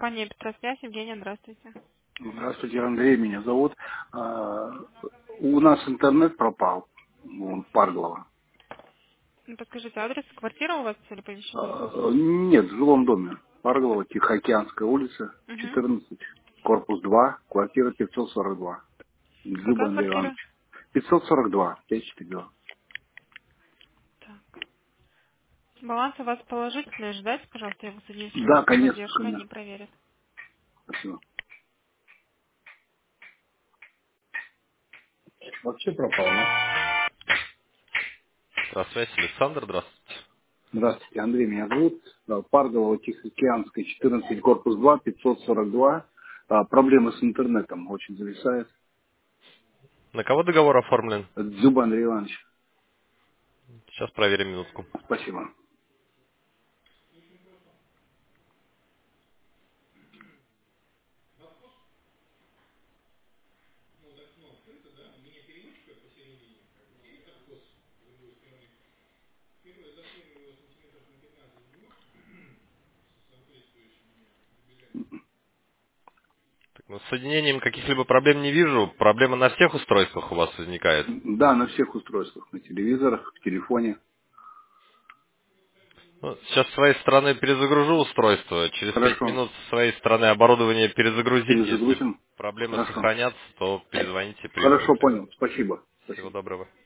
Компания Петросвязь. Евгения, здравствуйте. Здравствуйте, Андрей, меня зовут. У нас интернет пропал, Парглова. Подскажите, адрес квартиры у вас или жилой дом? Нет, в жилом доме. Парглова, Тихоокеанская улица, Угу. 14, корпус 2, квартира 542. Дзюба Какая Андрей квартира? Иванович. 542, 542. Так. Баланс у вас положительный. Ждать, пожалуйста, его содействие. Да, конечно, Поддержка, они конечно. проверят. Спасибо. Вообще пропал, да? Здравствуйте, Александр, здравствуйте. Здравствуйте, Андрей, меня зовут. Парголова, Тихоокеанская, 14, корпус 2, 542. Проблемы с интернетом очень зависает. На кого договор оформлен? Дзюба Андрей Иванович. Сейчас проверим минутку. Спасибо. Так, ну, с соединением каких-либо проблем не вижу. Проблема на всех устройствах у вас возникает. Да, на всех устройствах, на телевизорах, в телефоне. Ну, сейчас с своей стороны перезагружу устройство. Через 5 Хорошо. минут с своей стороны оборудование перезагрузить. Если Перезагрузим. проблемы Хорошо. сохранятся, то перезвоните, Хорошо, приветствую. понял. Спасибо. Всего Спасибо. доброго.